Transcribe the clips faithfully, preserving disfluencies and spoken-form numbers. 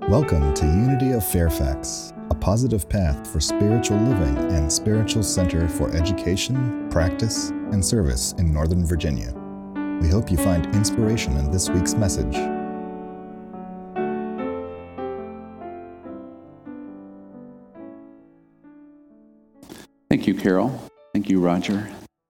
Welcome to Unity of Fairfax, a positive path for spiritual living and spiritual center for education, practice, and service in Northern Virginia. We hope you find inspiration in this week's message. Thank you, Carol. Thank you, Roger.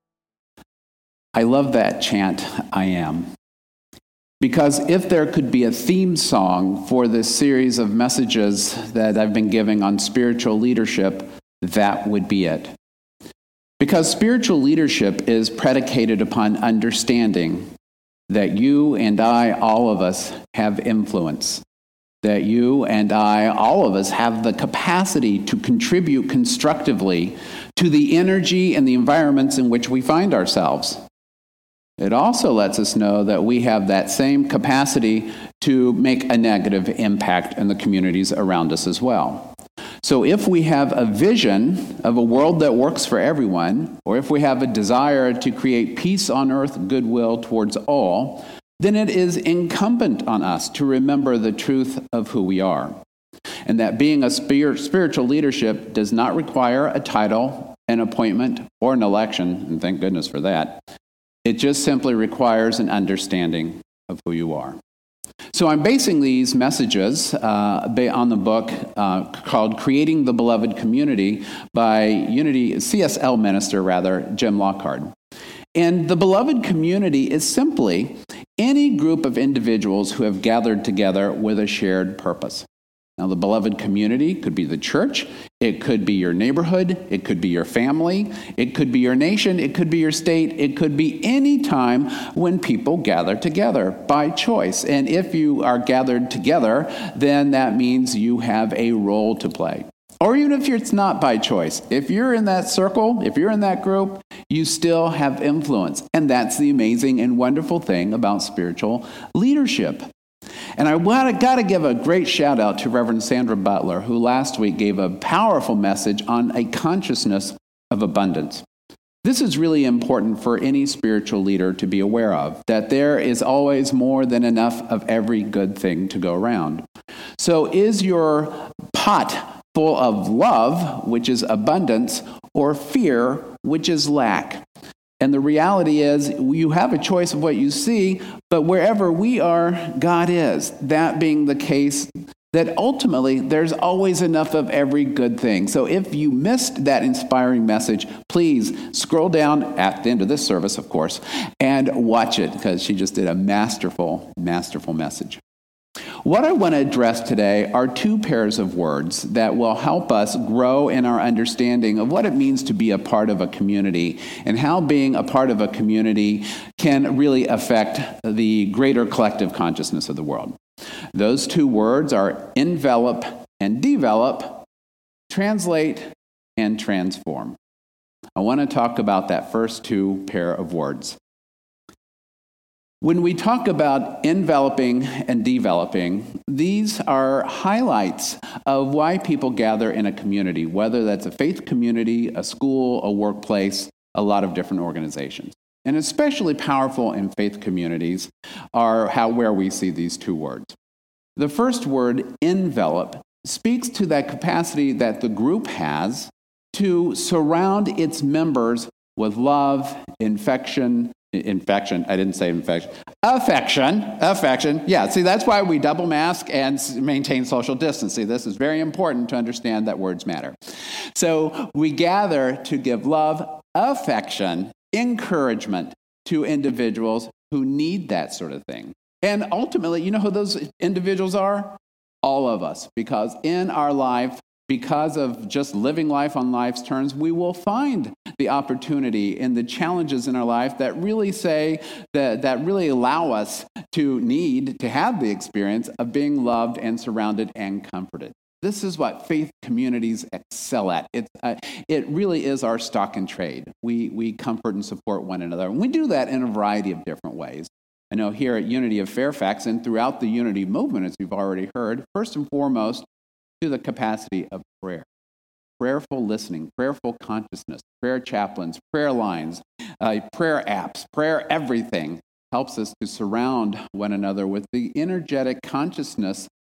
I love that chant, I am. Because if there could be a theme song for this series of messages that I've been giving on spiritual leadership, that would be it. Because spiritual leadership is predicated upon understanding that you and I, all of us, have influence. That you and I, all of us, have the capacity to contribute constructively to the energy and the environments in which we find ourselves. It also lets us know that we have that same capacity to make a negative impact in the communities around us as well. So if we have a vision of a world that works for everyone, or if we have a desire to create peace on earth, goodwill towards all, then it is incumbent on us to remember the truth of who we are. And that being a spirit, spiritual leadership does not require a title, an appointment, or an election, and thank goodness for that. It just simply requires an understanding of who you are. So I'm basing these messages uh, on the book uh, called Creating the Beloved Community by Unity C S L minister, rather, Jim Lockhart. And the beloved community is simply any group of individuals who have gathered together with a shared purpose. Now, the beloved community could be the church, it could be your neighborhood, it could be your family, it could be your nation, it could be your state, it could be any time when people gather together by choice. And if you are gathered together, then that means you have a role to play. Or even if it's not by choice, if you're in that circle, if you're in that group, you still have influence. And that's the amazing and wonderful thing about spiritual leadership. And I got to give a great shout out to Reverend Sandra Butler, who last week gave a powerful message on a consciousness of abundance. This is really important for any spiritual leader to be aware of, that there is always more than enough of every good thing to go around. So is your pot full of love, which is abundance, or fear, which is lack? And the reality is you have a choice of what you see, but wherever we are, God is. That being the case, that ultimately there's always enough of every good thing. So if you missed that inspiring message, please scroll down at the end of this service, of course, and watch it, because she just did a masterful, masterful message. What I want to address today are two pairs of words that will help us grow in our understanding of what it means to be a part of a community and how being a part of a community can really affect the greater collective consciousness of the world. Those two words are envelop and develop, translate and transform. I want to talk about that first two pair of words. When we talk about enveloping and developing, these are highlights of why people gather in a community, whether that's a faith community, a school, a workplace, a lot of different organizations. And especially powerful in faith communities are how where we see these two words. The first word, envelop, speaks to that capacity that the group has to surround its members with love, infection, Infection, I didn't say infection. Affection, affection. Yeah, see, that's why we double mask and maintain social distance. See, this is very important to understand that words matter. So we gather to give love, affection, encouragement to individuals who need that sort of thing. And ultimately, you know who those individuals are? All of us, because in our life, because of just living life on life's terms, we will find the opportunity and the challenges in our life that really say, that, that really allow us to need to have the experience of being loved and surrounded and comforted. This is what faith communities excel at. It's, uh, it really is our stock and trade. We, we comfort and support one another. And we do that in a variety of different ways. I know here at Unity of Fairfax and throughout the Unity movement, as we've already heard, first and foremost, to the capacity of prayer. Prayerful listening, prayerful consciousness, prayer chaplains, prayer lines, uh, prayer apps, prayer everything helps us to surround one another with the energetic consciousness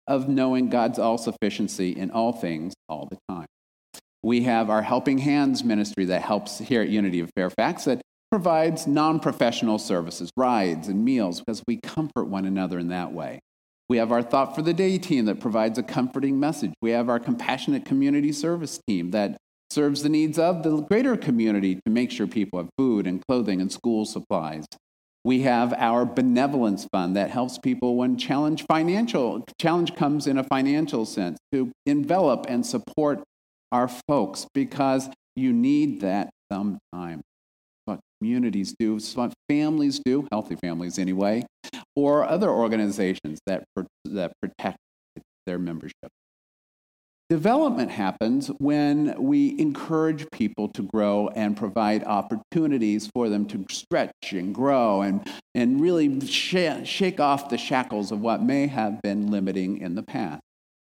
of knowing God's all-sufficiency in all things all the time. We have our Helping Hands ministry that helps here at Unity of Fairfax that provides non-professional services, rides and meals, because we comfort one another in that way. We have our Thought for the Day team that provides a comforting message. We have our Compassionate Community Service team that serves the needs of the greater community to make sure people have food and clothing and school supplies. We have our Benevolence Fund that helps people when challenge financial challenge comes in a financial sense to envelop and support our folks, because you need that sometimes. What communities do, what families do, healthy families anyway, or other organizations that, that protect their membership. Development happens when we encourage people to grow and provide opportunities for them to stretch and grow and, and really sh- shake off the shackles of what may have been limiting in the past.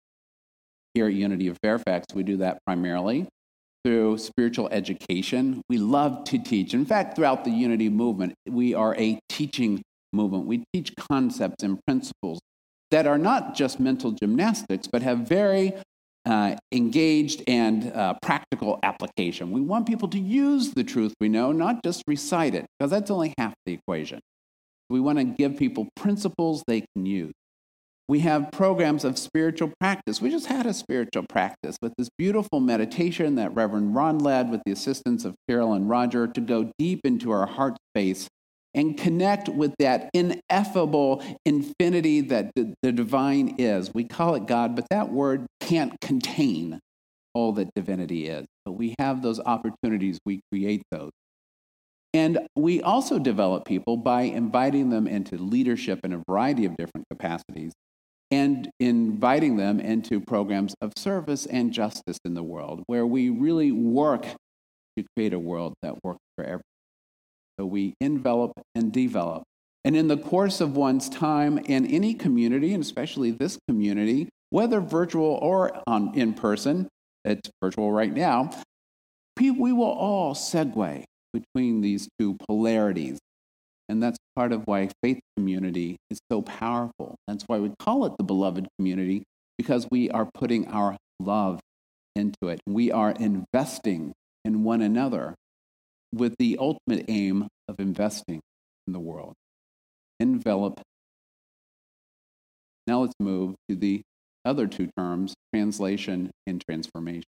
Here at Unity of Fairfax, we do that primarily through spiritual education. We love to teach. In fact, throughout the Unity movement, we are a teaching movement. We teach concepts and principles that are not just mental gymnastics, but have very uh, engaged and uh, practical application. We want people to use the truth we know, not just recite it, because that's only half the equation. We want to give people principles they can use. We have programs of spiritual practice. We just had a spiritual practice with this beautiful meditation that Reverend Ron led with the assistance of Carol and Roger to go deep into our heart space and connect with that ineffable infinity that the, the divine is. We call it God, but that word can't contain all that divinity is. But we have those opportunities. We create those. And we also develop people by inviting them into leadership in a variety of different capacities, and inviting them into programs of service and justice in the world, where we really work to create a world that works for everyone. So we envelop and develop. And in the course of one's time in any community, and especially this community, whether virtual or on, in person, it's virtual right now, we will all segue between these two polarities. And that's part of why faith community is so powerful. That's why we call it the beloved community, because we are putting our love into it. We are investing in one another with the ultimate aim of investing in the world. Envelop. Now let's move to the other two terms, translation and transformation.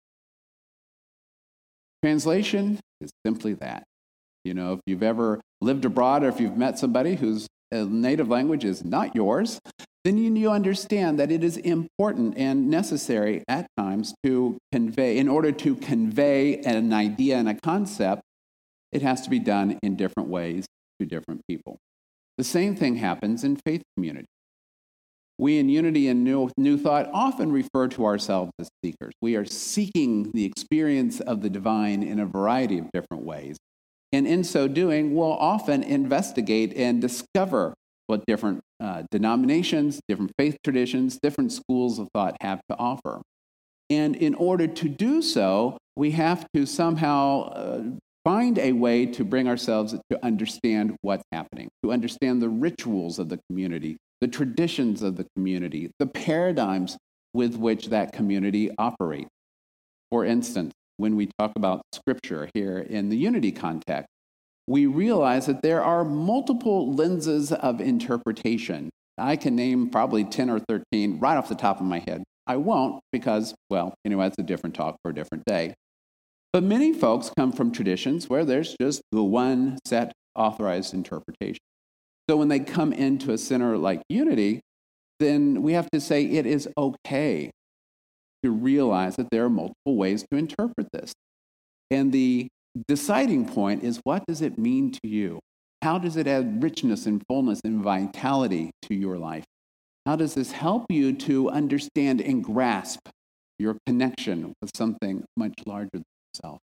Translation is simply that. You know, if you've ever lived abroad or if you've met somebody whose native language is not yours, then you, you understand that it is important and necessary at times to convey, in order to convey an idea and a concept, it has to be done in different ways to different people. The same thing happens in faith community. We in Unity and New, New Thought often refer to ourselves as seekers. We are seeking the experience of the divine in a variety of different ways. And in so doing, we'll often investigate and discover what different uh, denominations, different faith traditions, different schools of thought have to offer. And in order to do so, we have to somehow uh, find a way to bring ourselves to understand what's happening, to understand the rituals of the community, the traditions of the community, the paradigms with which that community operates. For instance, when we talk about Scripture here in the Unity context, we realize that there are multiple lenses of interpretation. I can name probably ten or thirteen right off the top of my head. I won't because, well, anyway, that's a different talk for a different day. But many folks come from traditions where there's just the one set authorized interpretation. So when they come into a center like Unity, then we have to say it is okay to realize that there are multiple ways to interpret this. And the deciding point is, what does it mean to you? How does it add richness and fullness and vitality to your life? How does this help you to understand and grasp your connection with something much larger than yourself?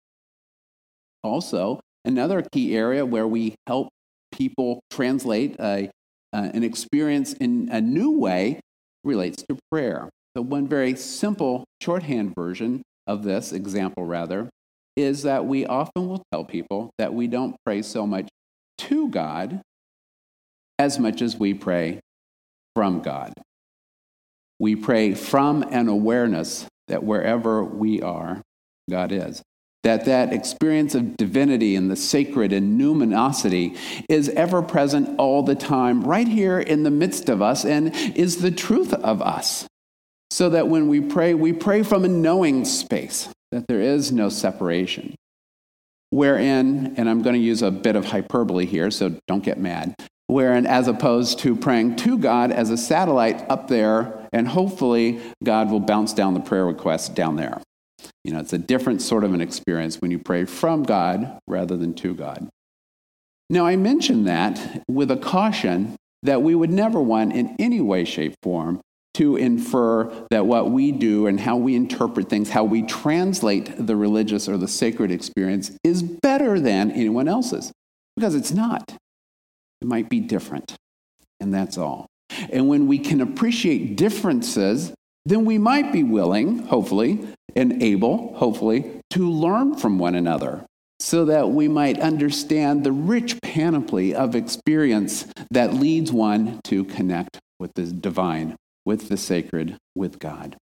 Also, another key area where we help people translate a, uh, an experience in a new way relates to prayer. So one very simple shorthand version of this, example rather, is that we often will tell people that we don't pray so much to God as much as we pray from God. We pray from an awareness that wherever we are, God is. That that experience of divinity and the sacred and numinosity is ever present all the time, right here in the midst of us, and is the truth of us. So that when we pray, we pray from a knowing space, that there is no separation. Wherein, and I'm going to use a bit of hyperbole here, so don't get mad, wherein as opposed to praying to God as a satellite up there, and hopefully God will bounce down the prayer request down there. You know, it's a different sort of an experience when you pray from God rather than to God. Now, I mention that with a caution that we would never want in any way, shape, form to infer that what we do and how we interpret things, how we translate the religious or the sacred experience is better than anyone else's, because it's not. It might be different, and that's all. And when we can appreciate differences, then we might be willing, hopefully, and able, hopefully, to learn from one another so that we might understand the rich panoply of experience that leads one to connect with the divine, with the sacred, with God.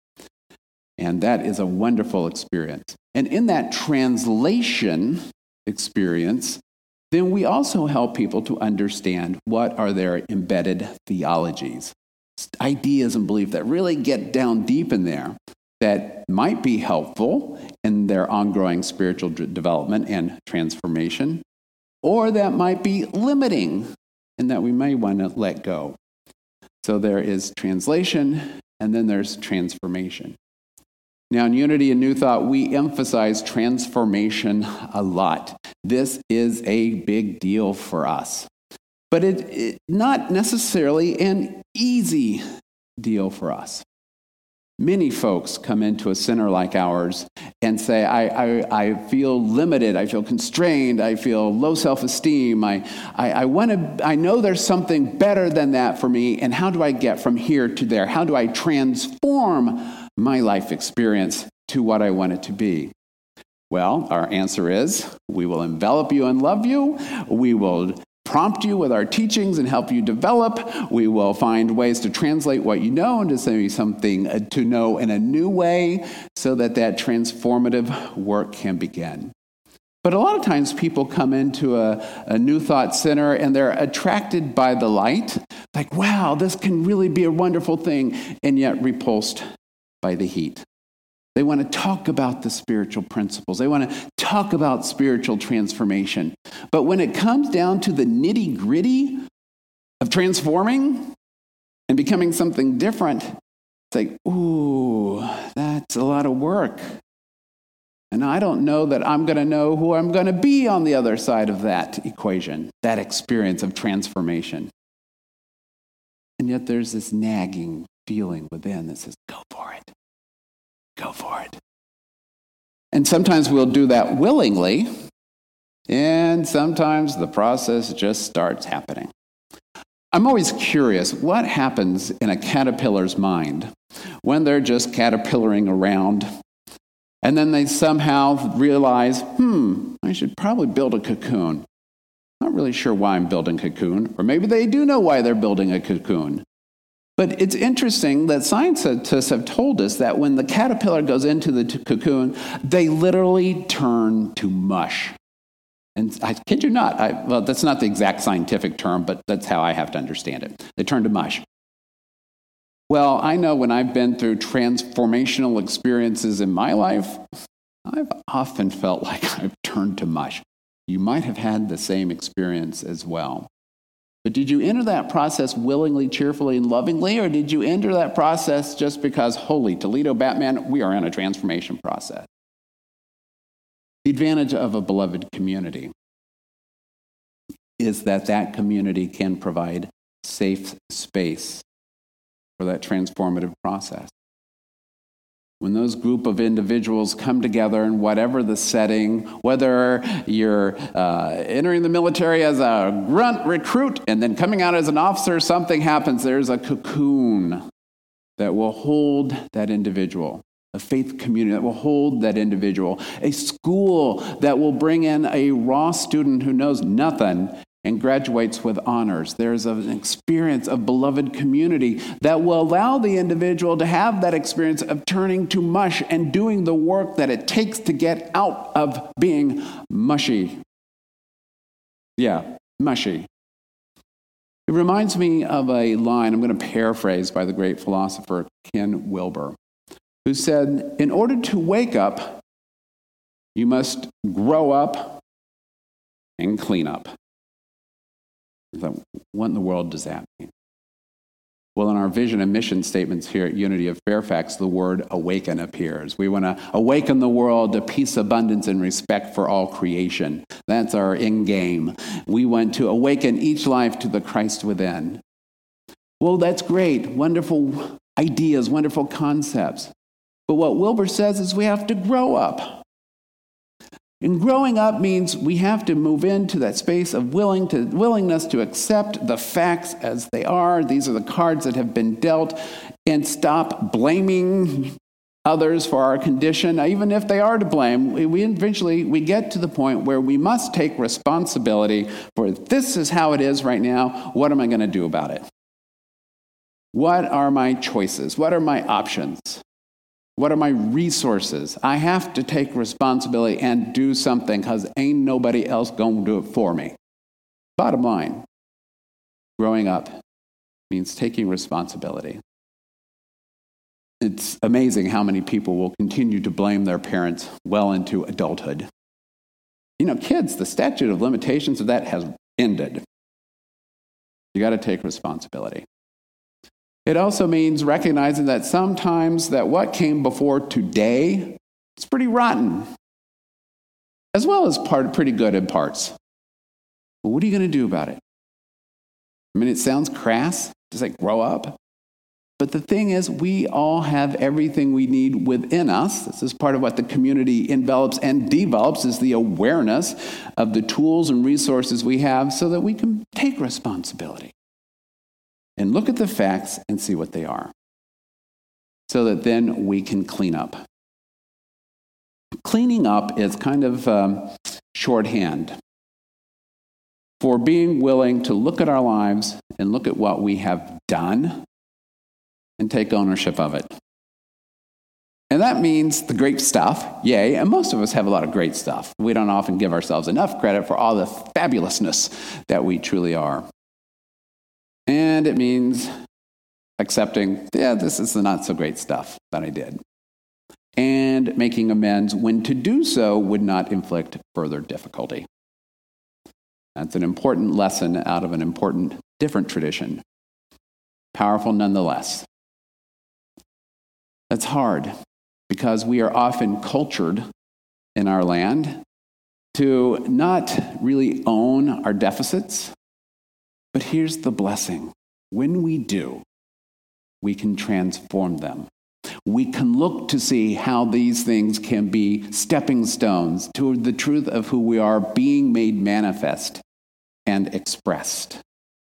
And that is a wonderful experience. And in that translation experience, then we also help people to understand what are their embedded theologies, ideas and beliefs that really get down deep in there that might be helpful in their ongoing spiritual d- development and transformation, or that might be limiting and that we may want to let go. So there is translation, and then there's transformation. Now, in Unity and New Thought, we emphasize transformation a lot. This is a big deal for us. But it, it not necessarily an easy deal for us. Many folks come into a center like ours and say, I, I, I feel limited, I feel constrained, I feel low self-esteem, I, I, I want to, I know there's something better than that for me, and how do I get from here to there? How do I transform my life experience to what I want it to be? Well, our answer is, we will envelop you and love you, we will prompt you with our teachings and help you develop. We will find ways to translate what you know into say something to know in a new way so that that transformative work can begin. But a lot of times people come into a, a New Thought Center and they're attracted by the light, like, wow, this can really be a wonderful thing, and yet repulsed by the heat. They want to talk about the spiritual principles. They want to talk about spiritual transformation. But when it comes down to the nitty-gritty of transforming and becoming something different, it's like, ooh, that's a lot of work. And I don't know that I'm going to know who I'm going to be on the other side of that equation, that experience of transformation. And yet there's this nagging feeling within that says, go for it. Go for it. And sometimes we'll do that willingly, and sometimes the process just starts happening. I'm always curious what happens in a caterpillar's mind when they're just caterpillaring around, and then they somehow realize, hmm, I should probably build a cocoon. Not really sure why I'm building a cocoon, or maybe they do know why they're building a cocoon. But it's interesting that scientists have told us that when the caterpillar goes into the t- cocoon, they literally turn to mush. And I kid you not, I, well, that's not the exact scientific term, but that's how I have to understand it. They turn to mush. Well, I know when I've been through transformational experiences in my life, I've often felt like I've turned to mush. You might have had the same experience as well. But did you enter that process willingly, cheerfully, and lovingly, or did you enter that process just because, holy Toledo Batman, we are in a transformation process? The advantage of a beloved community is that that community can provide safe space for that transformative process. When those group of individuals come together in whatever the setting, whether you're uh, entering the military as a grunt recruit and then coming out as an officer, something happens. There's a cocoon that will hold that individual, a faith community that will hold that individual, a school that will bring in a raw student who knows nothing and graduates with honors. There's an experience of beloved community that will allow the individual to have that experience of turning to mush and doing the work that it takes to get out of being mushy. Yeah, mushy. It reminds me of a line I'm going to paraphrase by the great philosopher Ken Wilber, who said, "In order to wake up, you must grow up and clean up." What in the world does that mean? Well, in our vision and mission statements here at Unity of Fairfax, the word awaken appears. We want to awaken the world to peace, abundance, and respect for all creation. That's our end game. We want to awaken each life to the Christ within. Well, that's great. Wonderful ideas, wonderful concepts. But what Wilber says is we have to grow up. And growing up means we have to move into that space of willing to, willingness to accept the facts as they are. These are the cards that have been dealt, and stop blaming others for our condition, even if they are to blame. We, we eventually we get to the point where we must take responsibility for this is how it is right now. What am I going to do about it? What are my choices? What are my options? What are my resources? I have to take responsibility and do something because ain't nobody else going to do it for me. Bottom line, growing up means taking responsibility. It's amazing how many people will continue to blame their parents well into adulthood. You know, kids, the statute of limitations of that has ended. You got to take responsibility. It also means recognizing that sometimes that what came before today is pretty rotten, as well as part pretty good in parts. But what are you going to do about it? I mean, it sounds crass, just like grow up. But the thing is, we all have everything we need within us. This is part of what the community envelops and develops, is the awareness of the tools and resources we have so that we can take responsibility and look at the facts and see what they are, so that then we can clean up. Cleaning up is kind of um, shorthand for being willing to look at our lives and look at what we have done and take ownership of it. And that means the great stuff, yay, and most of us have a lot of great stuff. We don't often give ourselves enough credit for all the fabulousness that we truly are. And it means accepting, yeah, this is the not so great stuff that I did. And making amends when to do so would not inflict further difficulty. That's an important lesson out of an important, different tradition. Powerful nonetheless. That's hard because we are often cultured in our land to not really own our deficits. But here's the blessing. When we do, we can transform them. We can look to see how these things can be stepping stones to the truth of who we are being made manifest and expressed.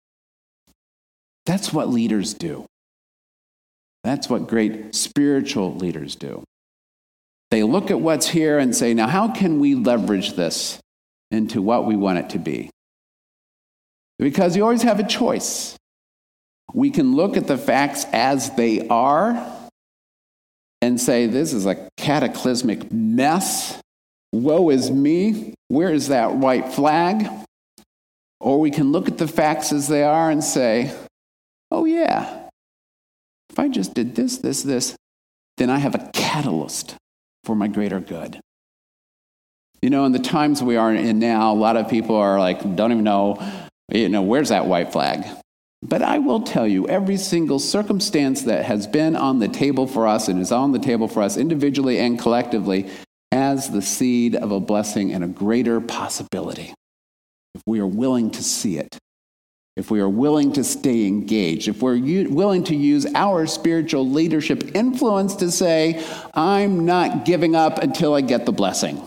That's what leaders do. That's what great spiritual leaders do. They look at what's here and say, now how can we leverage this into what we want it to be? Because you always have a choice. We can look at the facts as they are and say, this is a cataclysmic mess. Woe is me. Where is that white flag? Or we can look at the facts as they are and say, oh yeah, if I just did this, this, this, then I have a catalyst for my greater good. You know, in the times we are in now, a lot of people are like, don't even know, you know, where's that white flag? But I will tell you, every single circumstance that has been on the table for us and is on the table for us individually and collectively has the seed of a blessing and a greater possibility. If we are willing to see it, if we are willing to stay engaged, if we're u- willing to use our spiritual leadership influence to say, I'm not giving up until I get the blessing.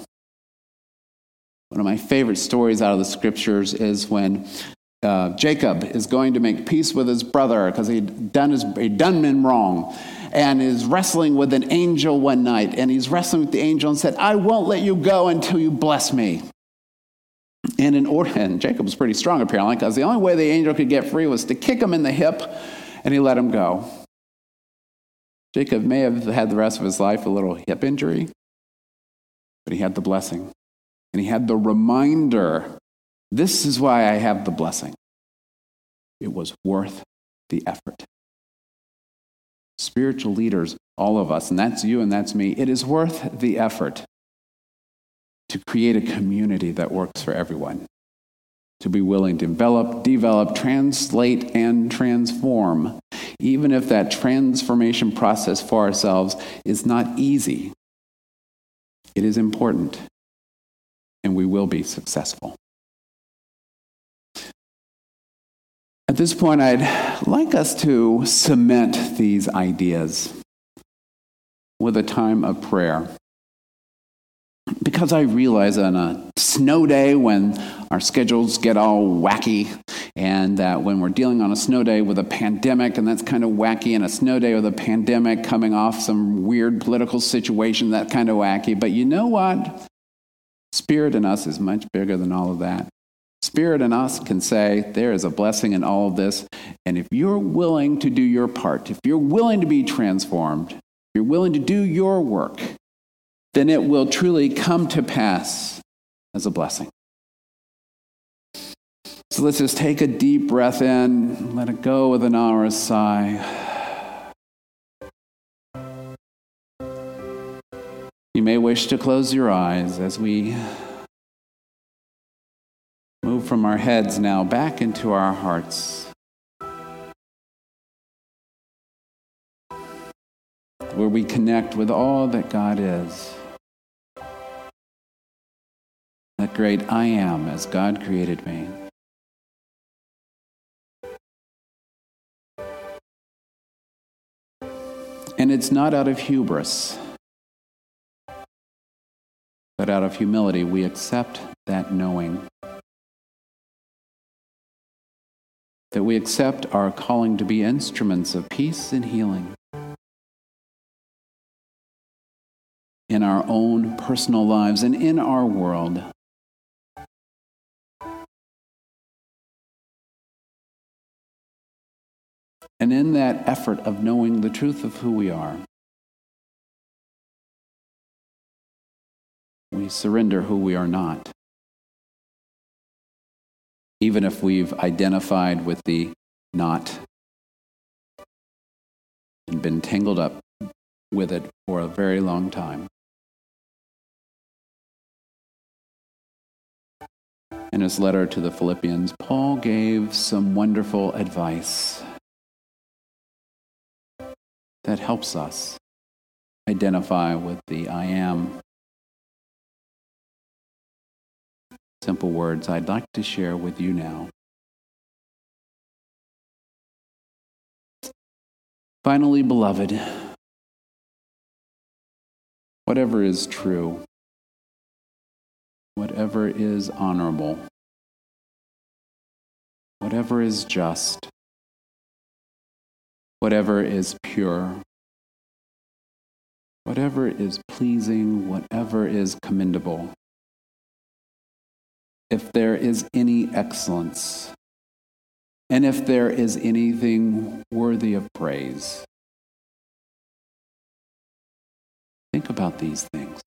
One of my favorite stories out of the scriptures is when uh, Jacob is going to make peace with his brother because he'd done his he'd done him wrong, and is wrestling with an angel one night, and he's wrestling with the angel and said, I won't let you go until you bless me. And in order, and Jacob was pretty strong apparently, because the only way the angel could get free was to kick him in the hip, and he let him go. Jacob may have had the rest of his life a little hip injury, but he had the blessing. And he had the reminder, this is why I have the blessing. It was worth the effort. Spiritual leaders, all of us, and that's you and that's me, it is worth the effort to create a community that works for everyone. To be willing to develop, develop, translate, and transform, even if that transformation process for ourselves is not easy. It is important, and we will be successful. At this point, I'd like us to cement these ideas with a time of prayer. Because I realize on a snow day when our schedules get all wacky, and that when we're dealing on a snow day with a pandemic, and that's kind of wacky, and a snow day with a pandemic coming off some weird political situation, that's kind of wacky. But you know what? Spirit in us is much bigger than all of that. Spirit in us can say, there is a blessing in all of this, and if you're willing to do your part, if you're willing to be transformed, if you're willing to do your work, then it will truly come to pass as a blessing. So let's just take a deep breath in, let it go with an hour's sigh. You may wish to close your eyes as we move from our heads now back into our hearts, where we connect with all that God is. That great I am as God created me. And it's not out of hubris, but out of humility we accept that knowing. That we accept our calling to be instruments of peace and healing in our own personal lives and in our world. And in that effort of knowing the truth of who we are, we surrender who we are not. Even if we've identified with the not and been tangled up with it for a very long time. In his letter to the Philippians, Paul gave some wonderful advice that helps us identify with the I am. Simple words I'd like to share with you now. Finally, beloved, whatever is true, whatever is honorable, whatever is just, whatever is pure, whatever is pleasing, whatever is commendable, if there is any excellence, and if there is anything worthy of praise, think about these things.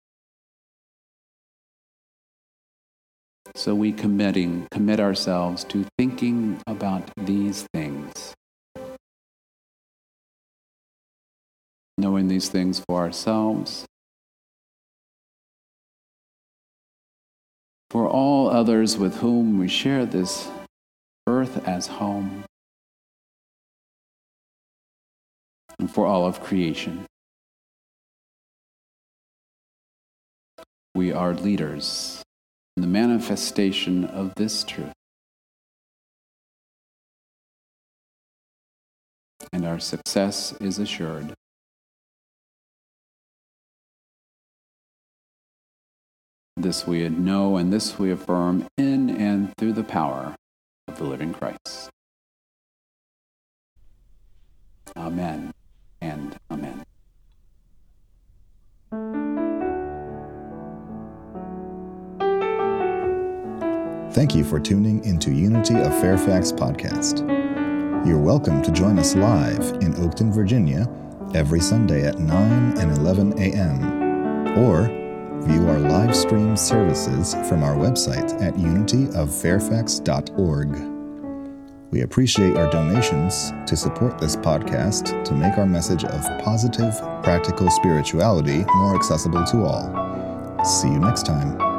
So we committing, commit ourselves to thinking about these things. Knowing these things for ourselves, for all others with whom we share this earth as home, and for all of creation. We are leaders in the manifestation of this truth, and our success is assured. This we know and this we affirm in and through the power of the living Christ. Amen and amen. Thank you for tuning into Unity of Fairfax podcast. You're welcome to join us live in Oakton, Virginia, every Sunday at nine and eleven a.m. or view our live stream services from our website at unity of fairfax dot org. We appreciate your donations to support this podcast to make our message of positive, practical spirituality more accessible to all. See you next time.